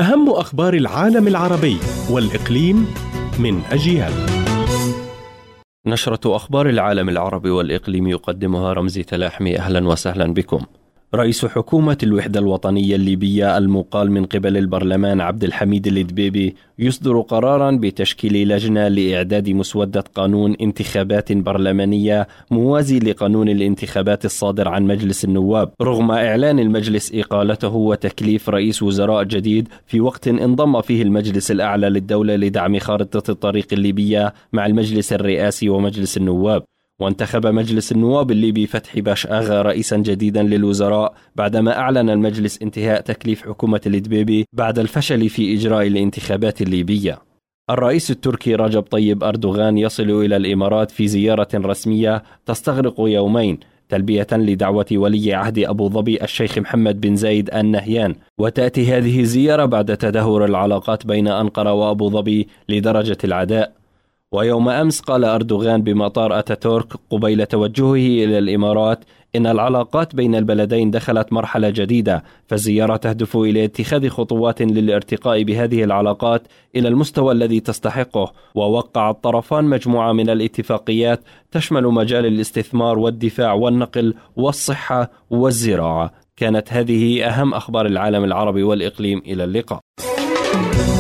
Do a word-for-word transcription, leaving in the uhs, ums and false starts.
أهم أخبار العالم العربي والإقليم من أجيال. نشرة أخبار العالم العربي والإقليم يقدمها رمزي تلاحمي. أهلا وسهلا بكم. رئيس حكومة الوحدة الوطنية الليبية المقال من قبل البرلمان عبد الحميد الدبيبي يصدر قرارا بتشكيل لجنة لإعداد مسودة قانون انتخابات برلمانية موازي لقانون الانتخابات الصادر عن مجلس النواب، رغم إعلان المجلس إقالته وتكليف رئيس وزراء جديد في وقت انضم فيه المجلس الأعلى للدولة لدعم خارطة الطريق الليبية مع المجلس الرئاسي ومجلس النواب. وانتخب مجلس النواب الليبي فتحي باش آغا رئيسا جديدا للوزراء بعدما أعلن المجلس انتهاء تكليف حكومة الدبيبي بعد الفشل في إجراء الانتخابات الليبية. الرئيس التركي رجب طيب أردوغان يصل إلى الإمارات في زيارة رسمية تستغرق يومين تلبية لدعوة ولي عهد أبو ظبي الشيخ محمد بن زايد آل نهيان، وتأتي هذه الزيارة بعد تدهور العلاقات بين أنقرة وأبو ظبي لدرجة العداء. ويوم أمس قال أردوغان بمطار أتاتورك قبيل توجهه إلى الإمارات إن العلاقات بين البلدين دخلت مرحلة جديدة، فالزيارة تهدف إلى اتخاذ خطوات للارتقاء بهذه العلاقات إلى المستوى الذي تستحقه. ووقع الطرفان مجموعة من الاتفاقيات تشمل مجال الاستثمار والدفاع والنقل والصحة والزراعة. كانت هذه أهم أخبار العالم العربي والإقليم. إلى اللقاء.